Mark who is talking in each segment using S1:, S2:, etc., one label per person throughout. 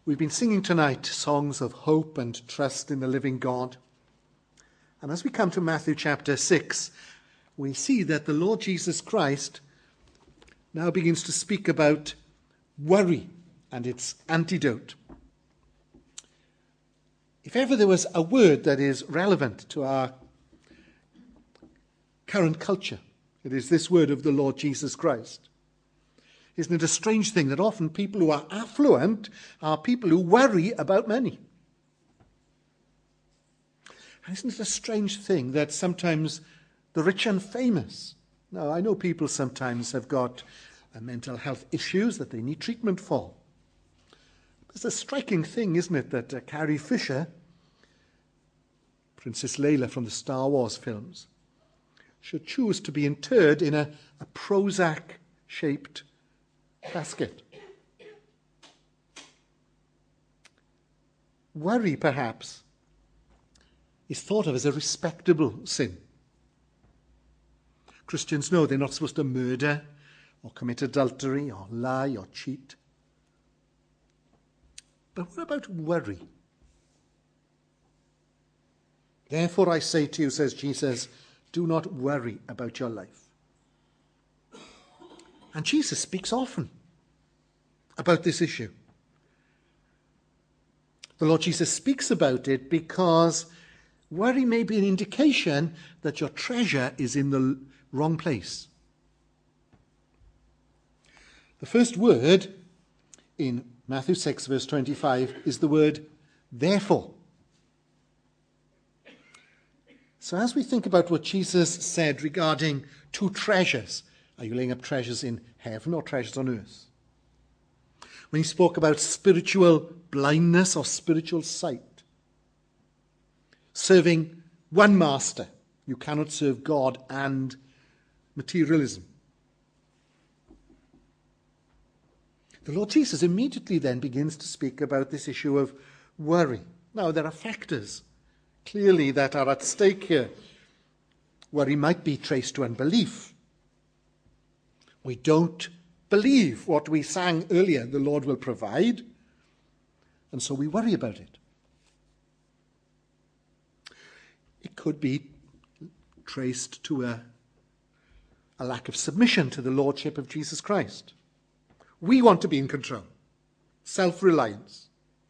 S1: We've been singing tonight songs of hope and trust in the living God. And as we come to Matthew chapter 6, we see that the Lord Jesus Christ now begins to speak about worry and its antidote. If ever there was a word that is relevant to our current culture, it is this word of the Lord Jesus Christ. Isn't it a strange thing that often people who are affluent are people who worry about money? And isn't it a strange thing that sometimes the rich and famous, now I know people sometimes have got mental health issues that they need treatment for. It's a striking thing, isn't it, that Carrie Fisher, Princess Leia from the Star Wars films, should choose to be interred in a Prozac-shaped casket. Worry, perhaps, is thought of as a respectable sin. Christians know they're not supposed to murder or commit adultery or lie or cheat. But what about worry? Therefore I say to you, says Jesus, do not worry about your life. And Jesus speaks often about this issue. The Lord Jesus speaks about it because worry may be an indication that your treasure is in the wrong place. The first word in Matthew 6, verse 25, is the word therefore. So as we think about what Jesus said regarding two treasures, are you laying up treasures in heaven or treasures on earth? When he spoke about spiritual blindness or spiritual sight, serving one master, you cannot serve God and materialism. The Lord Jesus immediately then begins to speak about this issue of worry. Now, there are factors clearly that are at stake here. Worry might be traced to unbelief. We don't believe what we sang earlier, the Lord will provide, and so we worry about it. It could be traced to a lack of submission to the Lordship of Jesus Christ. We want to be in control. Self-reliance.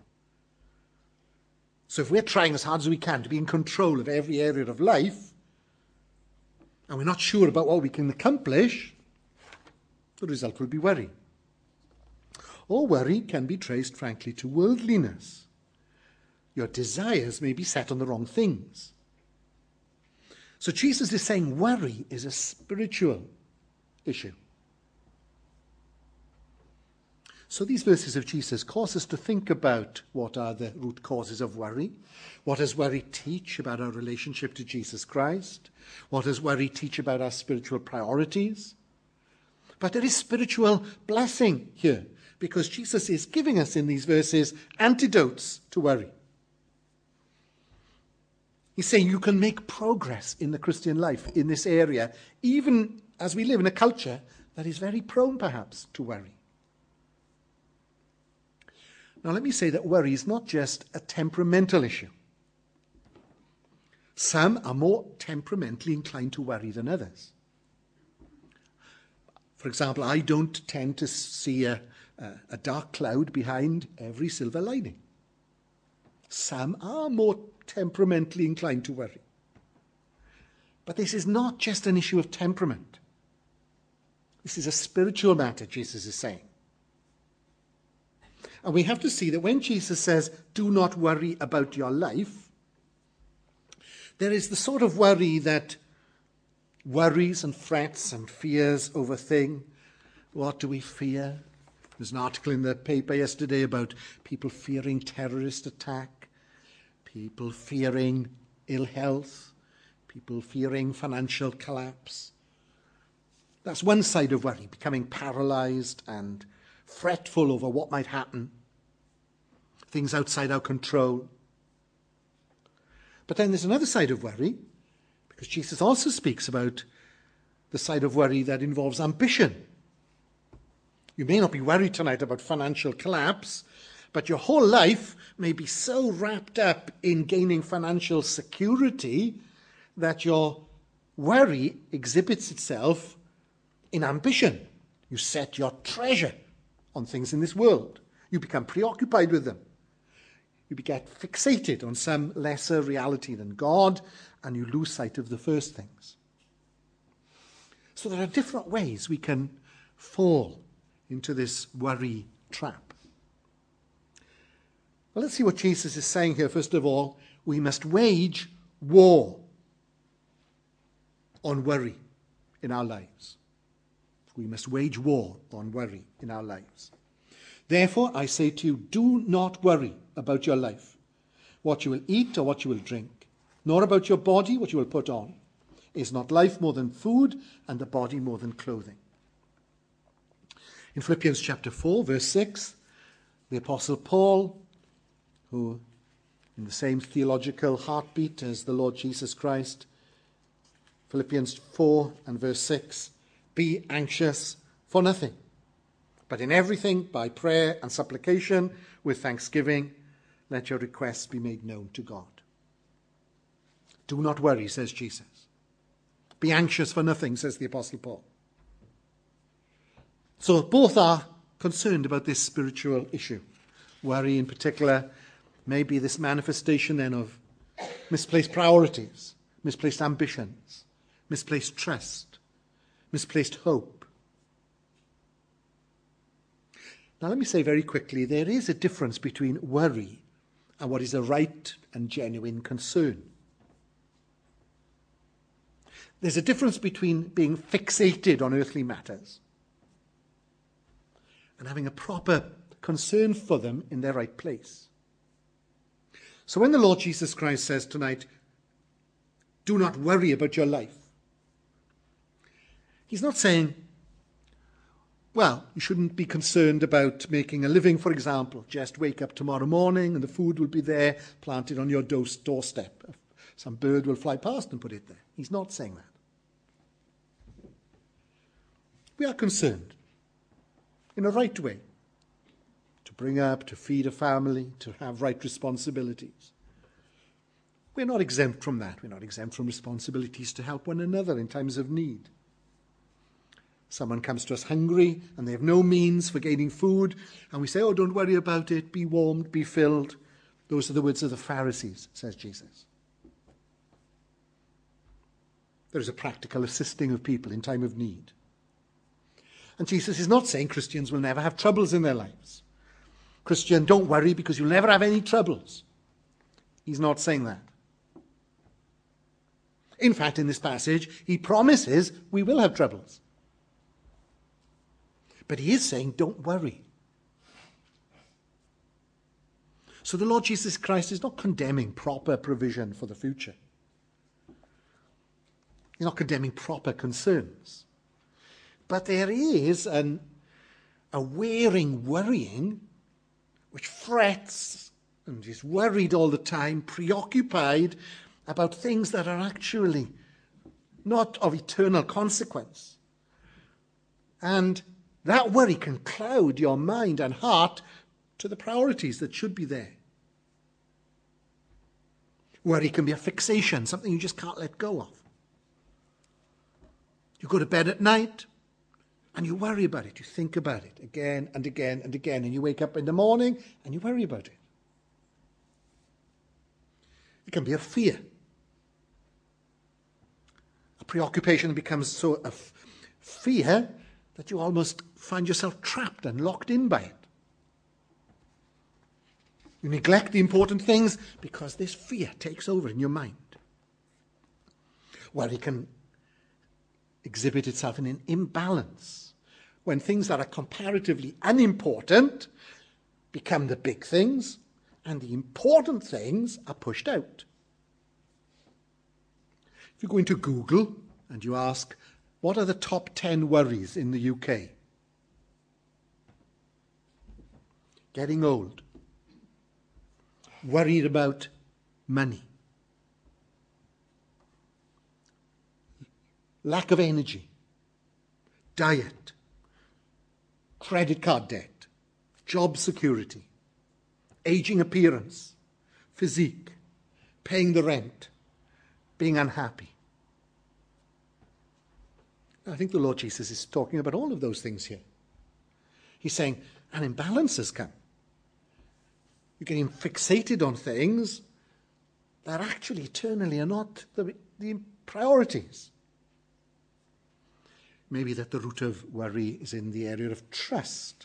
S1: So if we're trying as hard as we can to be in control of every area of life, and we're not sure about what we can accomplish, the result will be worry. Or worry can be traced, frankly, to worldliness. Your desires may be set on the wrong things. So Jesus is saying worry is a spiritual issue. So these verses of Jesus cause us to think about what are the root causes of worry. What does worry teach about our relationship to Jesus Christ? What does worry teach about our spiritual priorities? But there is spiritual blessing here, because Jesus is giving us in these verses antidotes to worry. He's saying you can make progress in the Christian life in this area, even as we live in a culture that is very prone, perhaps, to worry. Now, let me say that worry is not just a temperamental issue. Some are more temperamentally inclined to worry than others. For example, I don't tend to see a dark cloud behind every silver lining. Some are more temperamentally inclined to worry. But this is not just an issue of temperament. This is a spiritual matter, Jesus is saying. And we have to see that when Jesus says, do not worry about your life, there is the sort of worry that worries and frets and fears over things. What do we fear? There's an article in the paper yesterday about people fearing terrorist attack, people fearing ill health, people fearing financial collapse. That's one side of worry, becoming paralyzed and fretful over what might happen, things outside our control. But then there's another side of worry, because Jesus also speaks about the side of worry that involves ambition. You may not be worried tonight about financial collapse, But your whole life may be so wrapped up in gaining financial security that your worry exhibits itself in ambition. You set your treasure on things in this world. You become preoccupied with them. You get fixated on some lesser reality than God, and you lose sight of the first things. So there are different ways we can fall into this worry trap. Well, let's see what Jesus is saying here. First of all, we must wage war on worry in our lives. We must wage war on worry in our lives. Therefore, I say to you, do not worry about your life, what you will eat or what you will drink, nor about your body, what you will put on. Is not life more than food, and the body more than clothing? In Philippians chapter 4, verse 6, the Apostle Paul, who in the same theological heartbeat as the Lord Jesus Christ, Philippians 4 and verse 6, be anxious for nothing, but in everything by prayer and supplication with thanksgiving, let your requests be made known to God. Do not worry, says Jesus. Be anxious for nothing, says the Apostle Paul. So both are concerned about this spiritual issue. Worry in particular may be this manifestation then of misplaced priorities, misplaced ambitions, misplaced trust, misplaced hope. Now let me say very quickly, there is a difference between worry and what is a right and genuine concern. There's a difference between being fixated on earthly matters and having a proper concern for them in their right place. So when the Lord Jesus Christ says tonight, do not worry about your life, he's not saying, well, you shouldn't be concerned about making a living, for example. Just wake up tomorrow morning and the food will be there, planted on your doorstep. Some bird will fly past and put it there. He's not saying that. We are concerned in a right way to bring up, to feed a family, to have right responsibilities. We're not exempt from that. We're not exempt from responsibilities to help one another in times of need. Someone comes to us hungry and they have no means for gaining food, and we say, oh, don't worry about it, be warmed, be filled. Those are the words of the Pharisees, says Jesus. There is a practical assisting of people in time of need. And Jesus is not saying Christians will never have troubles in their lives. Christian, don't worry because you'll never have any troubles. He's not saying that. In fact, in this passage, he promises we will have troubles. But he is saying, don't worry. So the Lord Jesus Christ is not condemning proper provision for the future. He's not condemning proper concerns. But there is a wearing worrying which frets and is worried all the time, preoccupied about things that are actually not of eternal consequence. And that worry can cloud your mind and heart to the priorities that should be there. Worry can be a fixation, something you just can't let go of. You go to bed at night and you worry about it. You think about it again and again and again. And you wake up in the morning and you worry about it. It can be a fear. A preoccupation becomes so a fear that you almost find yourself trapped and locked in by it. You neglect the important things because this fear takes over in your mind. Worry can exhibit itself in an imbalance when things that are comparatively unimportant become the big things and the important things are pushed out. If you go into Google and you ask, what are the top 10 worries in the UK? Getting old. Worried about money. Lack of energy. Diet. Credit card debt. Job security. aging appearance, physique, paying the rent, being unhappy. I think the Lord Jesus is talking about all of those things here. He's saying an imbalance has come. You're getting fixated on things that actually eternally are not the priorities. Maybe that the root of worry is in the area of trust.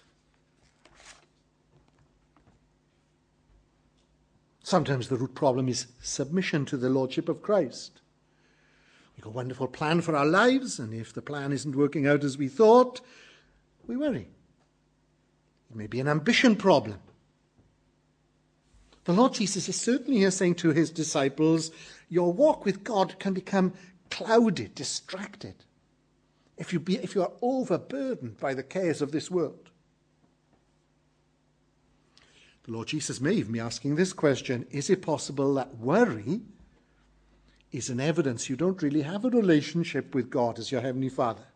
S1: Sometimes the root problem is submission to the Lordship of Christ. We've got a wonderful plan for our lives, and if the plan isn't working out as we thought, we worry. It may be an ambition problem. The Lord Jesus is certainly here saying to his disciples, your walk with God can become clouded, distracted, if you are overburdened by the cares of this world. The Lord Jesus may even be asking this question, is it possible that worry is an evidence you don't really have a relationship with God as your Heavenly Father?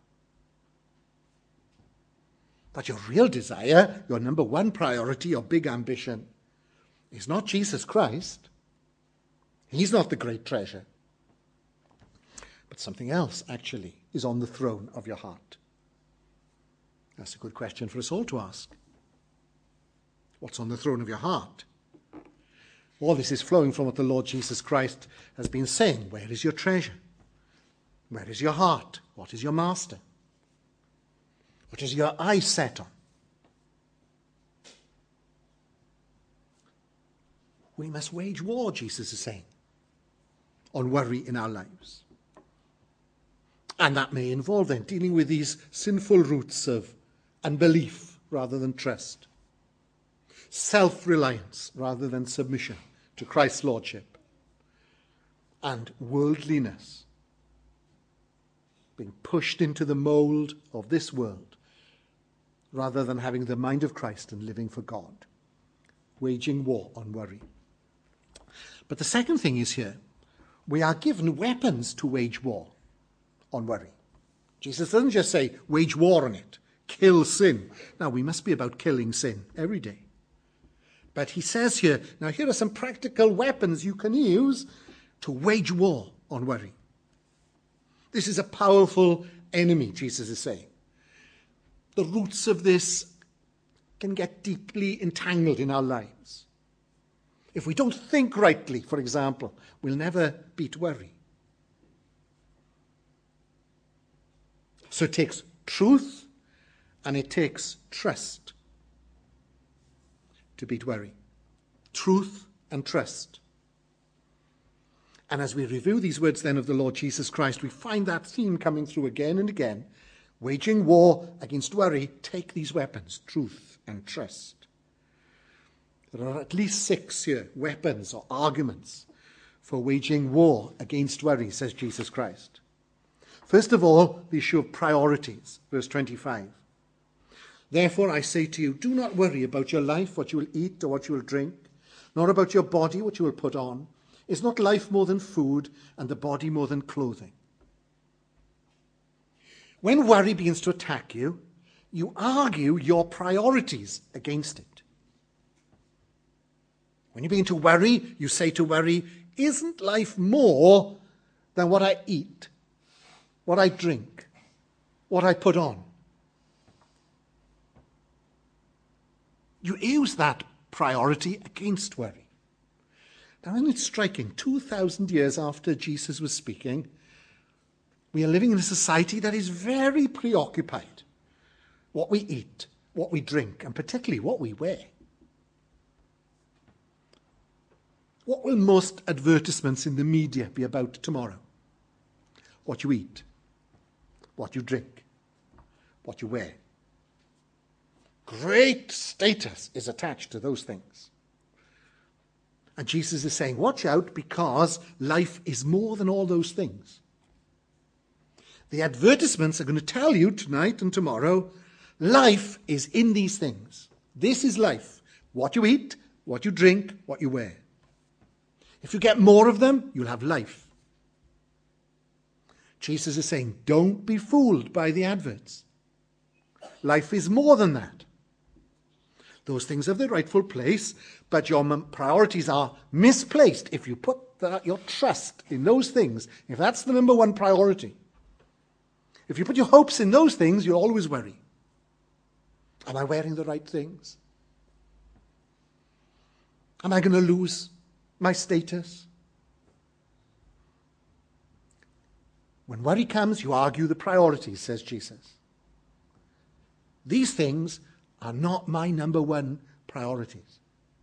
S1: That your real desire, your number one priority, your big ambition, is not Jesus Christ. He's not the great treasure. But something else, actually, is on the throne of your heart. That's a good question for us all to ask. What's on the throne of your heart? All this is flowing from what the Lord Jesus Christ has been saying. Where is your treasure? Where is your heart? What is your master? What is your eye set on? We must wage war, Jesus is saying, on worry in our lives. And that may involve then dealing with these sinful roots of unbelief rather than trust, self-reliance rather than submission to Christ's lordship, and worldliness, being pushed into the mold of this world rather than having the mind of Christ and living for God, waging war on worry. But the second thing is here, we are given weapons to wage war on worry. Jesus doesn't just say, wage war on it, kill sin. Now, we must be about killing sin every day. But he says here, now here are some practical weapons you can use to wage war on worry. This is a powerful enemy, Jesus is saying. The roots of this can get deeply entangled in our lives. If we don't think rightly, for example, we'll never beat worry. So it takes truth and it takes trust to beat worry. Truth and trust. And as we review these words then of the Lord Jesus Christ, we find that theme coming through again and again. Waging war against worry, take these weapons, truth and trust. There are at least 6 here, weapons or arguments for waging war against worry, says Jesus Christ. First of all, the issue of priorities, verse 25. Therefore I say to you, do not worry about your life, what you will eat or what you will drink, nor about your body, what you will put on. Is not life more than food, and the body more than clothing? When worry begins to attack you, you argue your priorities against it. When you begin to worry, you say to worry, isn't life more than what I eat, what I drink, what I put on? You use that priority against worry. Now, isn't it striking? 2,000 years after Jesus was speaking, we are living in a society that is very preoccupied. What we eat, what we drink, and particularly what we wear. What will most advertisements in the media be about tomorrow? What you eat, what you drink, what you wear. Great status is attached to those things. And Jesus is saying, watch out, because life is more than all those things. The advertisements are going to tell you tonight and tomorrow, life is in these things. This is life. What you eat, what you drink, what you wear. If you get more of them, you'll have life. Jesus is saying, don't be fooled by the adverts. Life is more than that. Those things have their rightful place, but your priorities are misplaced if you put your trust in those things. If that's the number one priority, if you put your hopes in those things, you'll always worry. Am I wearing the right things? Am I going to lose my status? When worry comes, you argue the priorities, says Jesus. These things are not my number one priorities.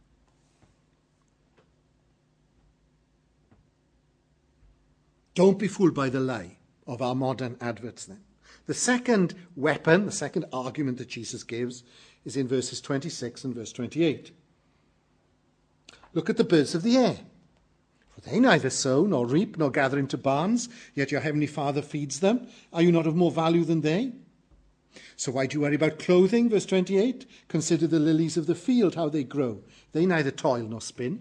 S1: Don't be fooled by the lie of our modern adverts then. The second weapon, the second argument that Jesus gives is in verses 26 and verse 28. Look at the birds of the air. For they neither sow nor reap nor gather into barns, yet your heavenly Father feeds them. Are you not of more value than they? So why do you worry about clothing? Verse 28. Consider the lilies of the field, how they grow. They neither toil nor spin.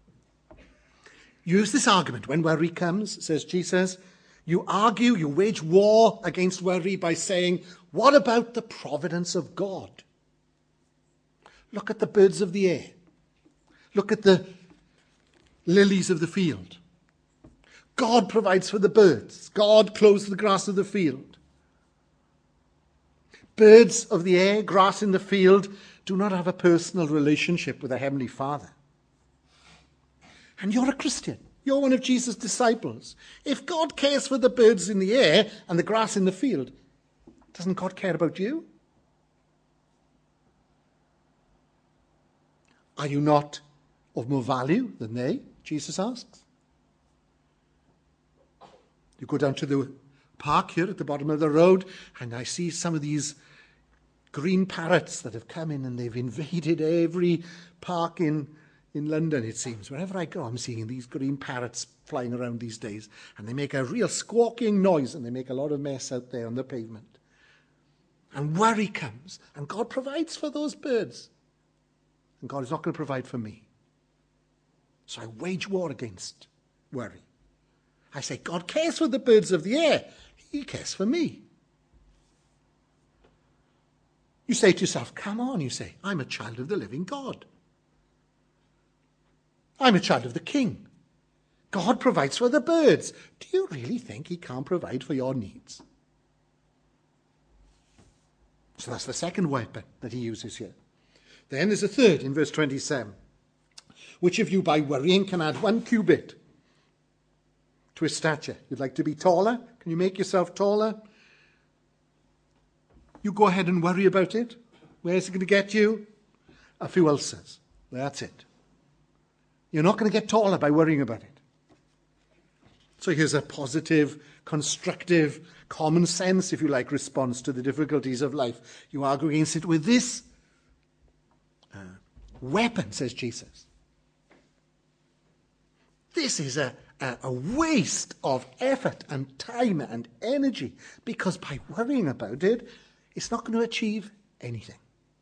S1: Use this argument when worry comes, says Jesus. You argue, you wage war against worry by saying, what about the providence of God? Look at the birds of the air. Look at the lilies of the field. God provides for the birds. God clothes the grass of the field. Birds of the air, grass in the field, do not have a personal relationship with a heavenly Father. And you're a Christian. You're one of Jesus' disciples. If God cares for the birds in the air and the grass in the field, doesn't God care about you? Are you not of more value than they? Jesus asks. You go down to the park here at the bottom of the road, and I see some of these green parrots that have come in and they've invaded every park in London, it seems. Wherever I go, I'm seeing these green parrots flying around these days, and they make a real squawking noise, and they make a lot of mess out there on the pavement. And worry comes, and God provides for those birds. And God is not going to provide for me. So I wage war against worry. I say, God cares for the birds of the air. He cares for me. You say to yourself, come on, you say, I'm a child of the living God. I'm a child of the King. God provides for the birds. Do you really think he can't provide for your needs? So that's the second weapon that he uses here. Then there's a third in verse 27. Which of you by worrying can add 1 cubit to his stature? You'd like to be taller? Can you make yourself taller? You go ahead and worry about it. Where's it going to get you? A few ulcers. That's it. You're not going to get taller by worrying about it. So here's a positive, constructive, common sense, if you like, response to the difficulties of life. You argue against it with this weapon, says Jesus. This is a waste of effort and time and energy, because by worrying about it, it's not going to achieve anything.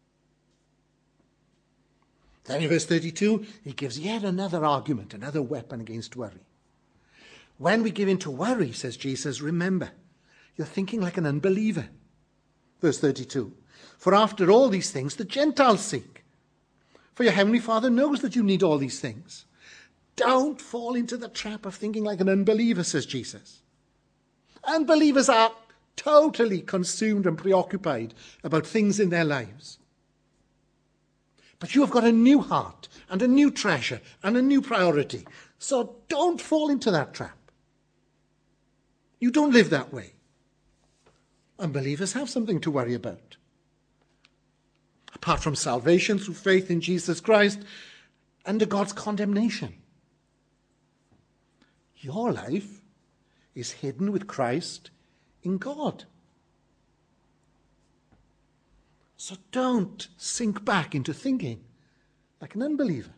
S1: Then in verse 32, he gives yet another argument, another weapon against worry. When we give in to worry, says Jesus, remember, you're thinking like an unbeliever. Verse 32, for after all these things the Gentiles seek. For your heavenly Father knows that you need all these things. Don't fall into the trap of thinking like an unbeliever, says Jesus. Unbelievers are totally consumed and preoccupied about things in their lives. But you have got a new heart and a new treasure and a new priority. So don't fall into that trap. You don't live that way. Unbelievers have something to worry about. Apart from salvation through faith in Jesus Christ, under God's condemnation. Your life is hidden with Christ in God. So don't sink back into thinking like an unbeliever.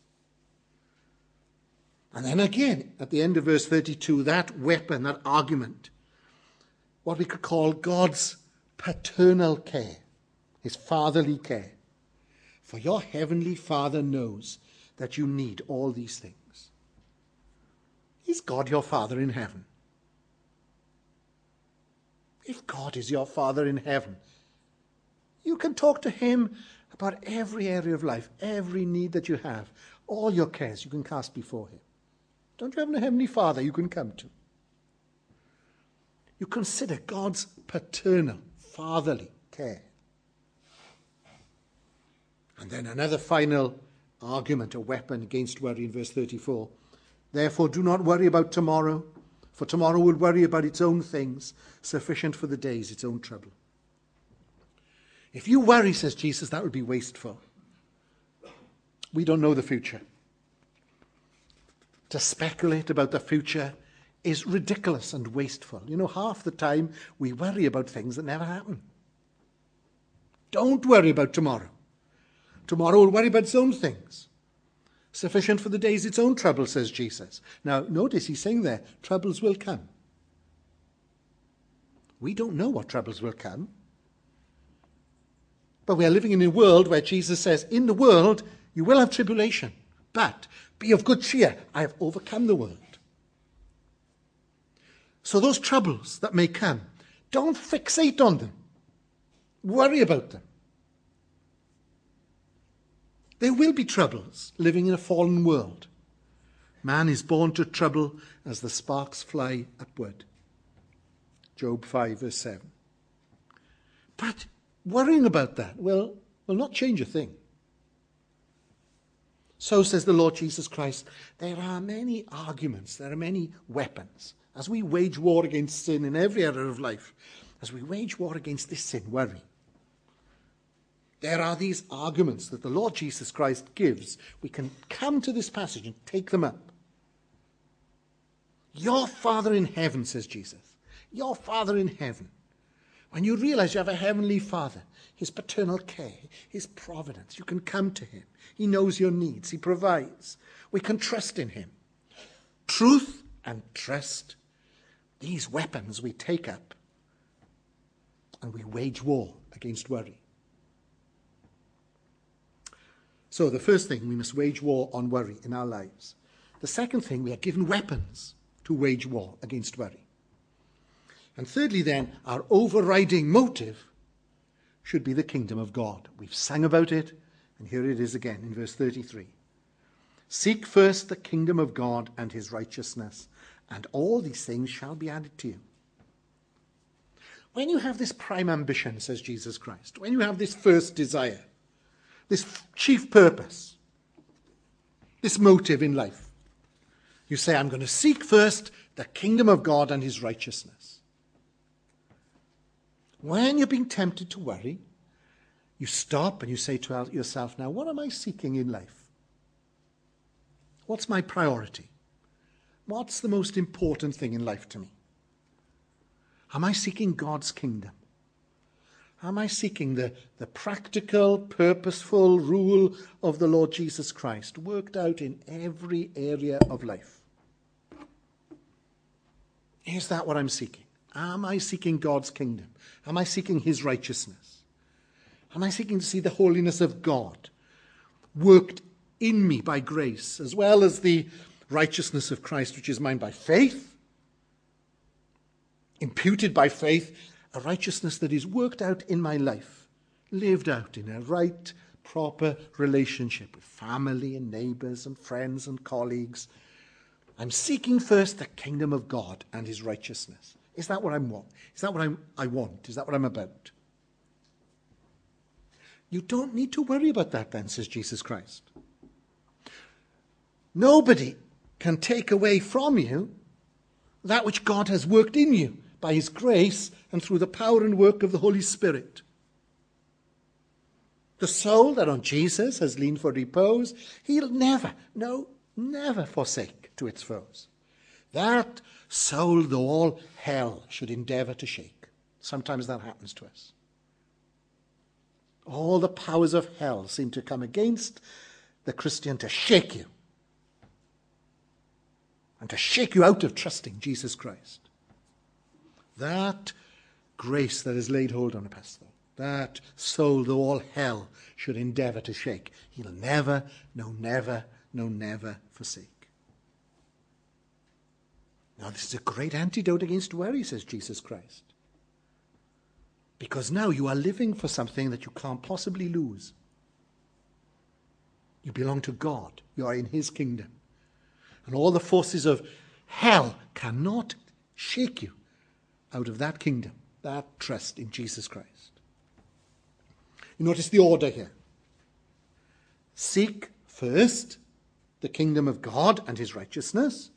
S1: And then again, at the end of verse 32, that weapon, that argument, what we could call God's paternal care, his fatherly care. For your heavenly Father knows that you need all these things. Is God your Father in heaven? If God is your Father in heaven, you can talk to him about every area of life, every need that you have, all your cares you can cast before him. Don't you have a Heavenly Father you can come to? You consider God's paternal, fatherly care. And then another final argument, a weapon against worry in verse 34. Therefore do not worry about tomorrow, for tomorrow will worry about its own things, sufficient for the day is its own trouble. If you worry, says Jesus, that would be wasteful. We don't know the future. To speculate about the future is ridiculous and wasteful. You know, half the time we worry about things that never happen. Don't worry about tomorrow. Tomorrow will worry about its own things. Sufficient for the day is its own trouble, says Jesus. Now, notice he's saying there, troubles will come. We don't know what troubles will come. But we are living in a world where Jesus says, in the world you will have tribulation, but be of good cheer. I have overcome the world. So those troubles that may come, don't fixate on them. Worry about them. There will be troubles living in a fallen world. Man is born to trouble as the sparks fly upward. Job 5 verse 7. But worrying about that will not change a thing. So says the Lord Jesus Christ, there are many arguments, there are many weapons. As we wage war against sin in every area of life, as we wage war against this sin, worry, there are these arguments that the Lord Jesus Christ gives. We can come to this passage and take them up. Your Father in heaven, says Jesus, your Father in heaven. When you realize you have a heavenly Father, his paternal care, his providence, you can come to him. He knows your needs. He provides. We can trust in him. Truth and trust, these weapons we take up and we wage war against worry. So the first thing, we must wage war on worry in our lives. The second thing, we are given weapons to wage war against worry. And thirdly then, our overriding motive should be the kingdom of God. We've sung about it, and here it is again in verse 33. Seek first the kingdom of God and his righteousness, and all these things shall be added to you. When you have this prime ambition, says Jesus Christ, when you have this first desire, this chief purpose, this motive in life, you say, I'm going to seek first the kingdom of God and his righteousness. When you're being tempted to worry, you stop and you say to yourself, now, what am I seeking in life? What's my priority? What's the most important thing in life to me? Am I seeking God's kingdom? Am I seeking the practical, purposeful rule of the Lord Jesus Christ worked out in every area of life? Is that what I'm seeking? Am I seeking God's kingdom? Am I seeking his righteousness? Am I seeking to see the holiness of God worked in me by grace, as well as the righteousness of Christ, which is mine by faith, imputed by faith, a righteousness that is worked out in my life, lived out in a right, proper relationship with family and neighbours and friends and colleagues. I'm seeking first the kingdom of God and his righteousness. Is that what I want? Is that what I want? Is that what I'm about? You don't need to worry about that then, says Jesus Christ. Nobody can take away from you that which God has worked in you by his grace and through the power and work of the Holy Spirit. The soul that on Jesus has leaned for repose, he'll never forsake to its foes. That soul, though all hell should endeavour to shake. Sometimes that happens to us. All the powers of hell seem to come against the Christian to shake you. And to shake you out of trusting Jesus Christ. That grace that is laid hold on a pastor, that soul, though all hell should endeavour to shake, he'll never forsake. Now this is a great antidote against worry, says Jesus Christ. Because now you are living for something that you can't possibly lose. You belong to God. You are in his kingdom. And all the forces of hell cannot shake you out of that kingdom, that trust in Jesus Christ. You notice the order here. Seek first the kingdom of God and his righteousness.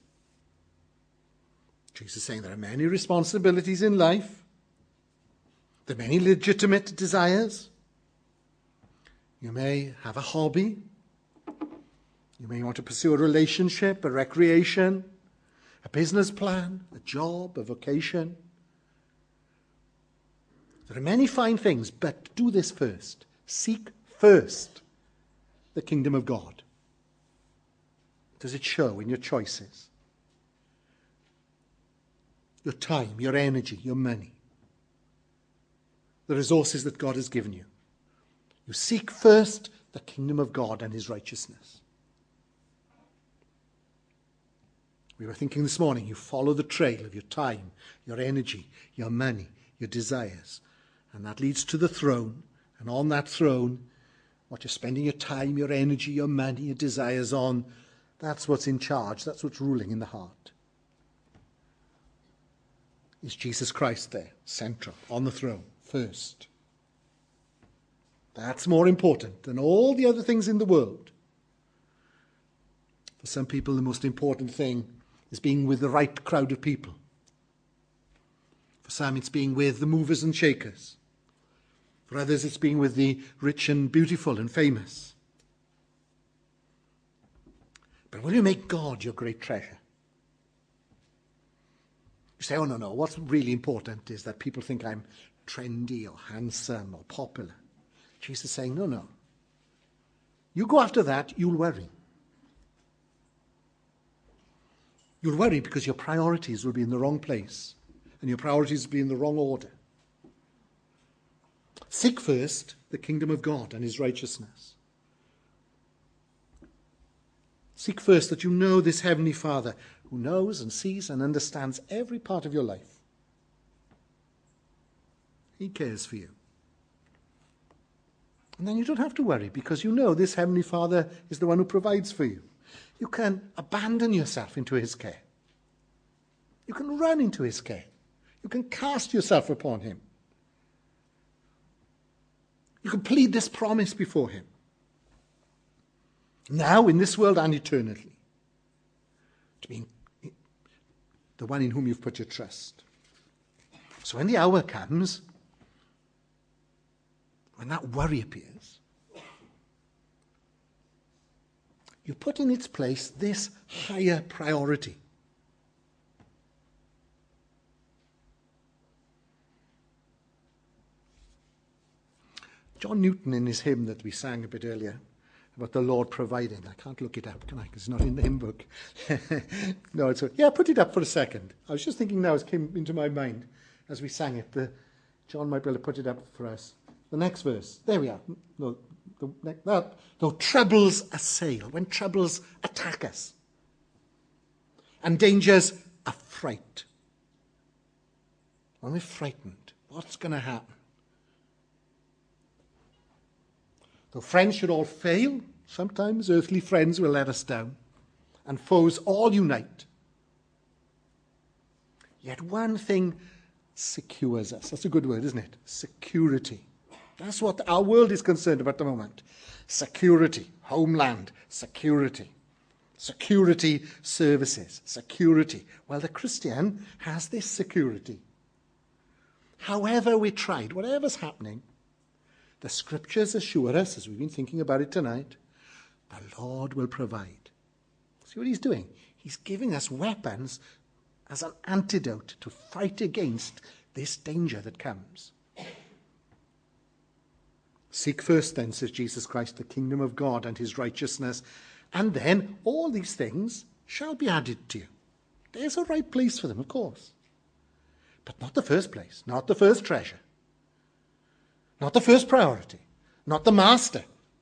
S1: Jesus is saying there are many responsibilities in life. There are many legitimate desires. You may have a hobby. You may want to pursue a relationship, a recreation, a business plan, a job, a vocation. There are many fine things, but do this first. Seek first the kingdom of God. Does it show in your choices? Your time, your energy, your money. The resources that God has given you. You seek first the kingdom of God and his righteousness. We were thinking this morning, you follow the trail of your time, your energy, your money, your desires. And that leads to the throne. And on that throne, what you're spending your time, your energy, your money, your desires on, that's what's in charge. That's what's ruling in the heart. Is Jesus Christ there, central, on the throne, first? That's more important than all the other things in the world. For some people, the most important thing is being with the right crowd of people. For some, it's being with the movers and shakers. For others, it's being with the rich and beautiful and famous. But will you make God your great treasure? You say, oh, no, what's really important is that people think I'm trendy or handsome or popular. Jesus is saying, no. You go after that, you'll worry. You'll worry because your priorities will be in the wrong place and your priorities will be in the wrong order. Seek first the kingdom of God and his righteousness. Seek first that you know this heavenly Father who knows and sees and understands every part of your life. He cares for you. And then you don't have to worry because you know this heavenly Father is the one who provides for you. You can abandon yourself into his care. You can run into his care. You can cast yourself upon him. You can plead this promise before him. Now, in this world and eternally. To be the one in whom you've put your trust. So when the hour comes, when that worry appears, you put in its place this higher priority. John Newton, in his hymn that we sang a bit earlier, about the Lord providing. I can't look it up, can I? Because it's not in the hymn book. No, it's yeah, put it up for a second. I was just thinking now, as came into my mind as we sang it. John might be able to put it up for us. The next verse. There we are. Though troubles assail, when troubles attack us, and dangers affright. When we're frightened, what's going to happen? Though friends should all fail, sometimes earthly friends will let us down, and foes all unite. Yet one thing secures us. That's a good word, isn't it? Security. That's what our world is concerned about at the moment. Security, homeland, security. Security services, security. Well, the Christian has this security. However we tried, whatever's happening, the scriptures assure us, as we've been thinking about it tonight, the Lord will provide. See what he's doing? He's giving us weapons as an antidote to fight against this danger that comes. Seek first then, says Jesus Christ, the kingdom of God and his righteousness, and then all these things shall be added to you. There's a right place for them, of course. But not the first place, not the first treasure. Not the first priority, not the master.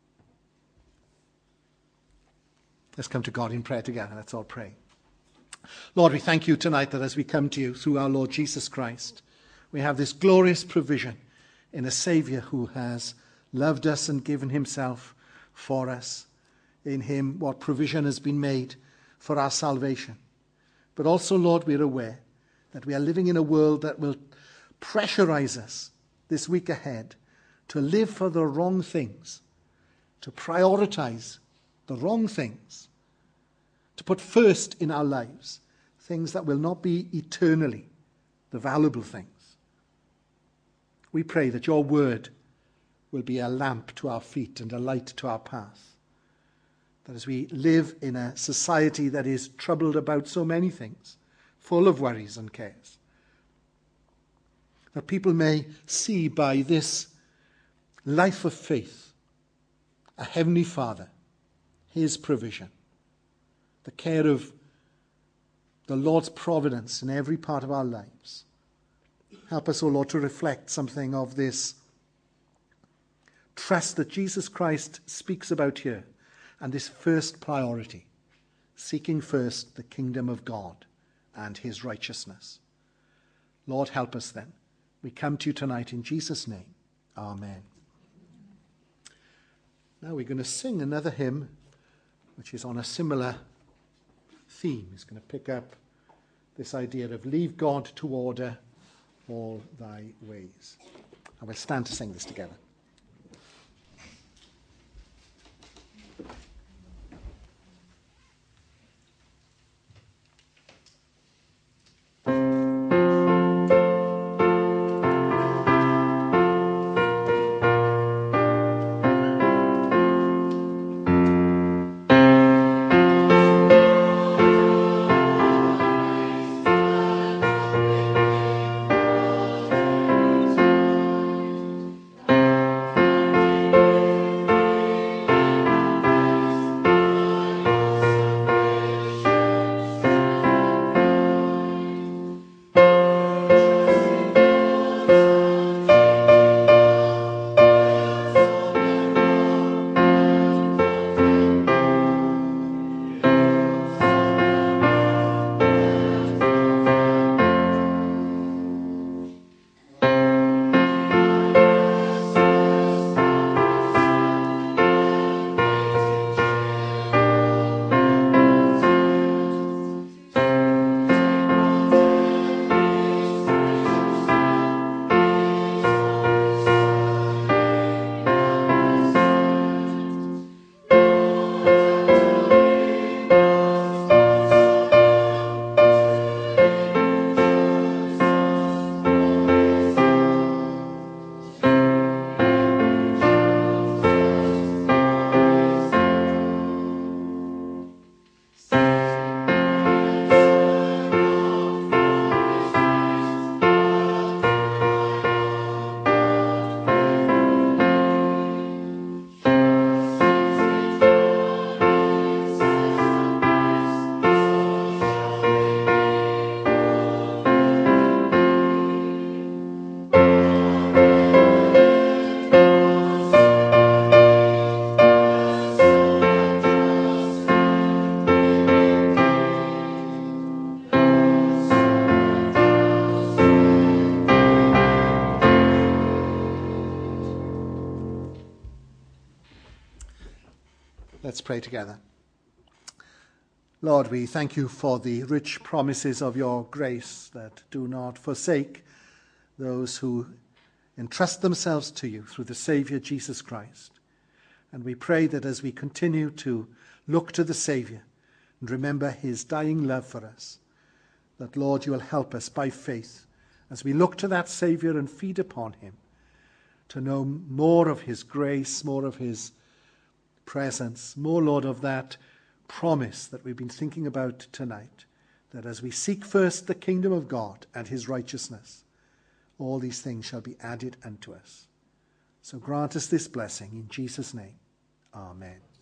S1: Let's come to God in prayer together. Let's all pray. Lord, we thank you tonight that as we come to you through our Lord Jesus Christ, we have this glorious provision in a Saviour who has loved us and given himself for us, in him what provision has been made for our salvation. But also, Lord, we're aware that we are living in a world that will pressurize us this week ahead to live for the wrong things, to prioritize the wrong things, to put first in our lives things that will not be eternally the valuable things. We pray that your word will be a lamp to our feet and a light to our path. That as we live in a society that is troubled about so many things, full of worries and cares, that people may see by this life of faith a heavenly Father, his provision, the care of the Lord's providence in every part of our lives. Help us, O Lord, to reflect something of this trust that Jesus Christ speaks about here, and this first priority, seeking first the kingdom of God and his righteousness. Lord, help us then. We come to you tonight in Jesus' name. Amen. Now we're going to sing another hymn which is on a similar theme. It's going to pick up this idea of leave God to order all thy ways. And we'll stand to sing this together. Let's pray together. Lord, we thank you for the rich promises of your grace that do not forsake those who entrust themselves to you through the Saviour Jesus Christ. And we pray that as we continue to look to the Saviour and remember his dying love for us, that, Lord, you will help us by faith as we look to that Saviour and feed upon him to know more of his grace, more of his presence, more, Lord, of that promise that we've been thinking about tonight, that as we seek first the kingdom of God and his righteousness, all these things shall be added unto us. So grant us this blessing in Jesus' name. Amen.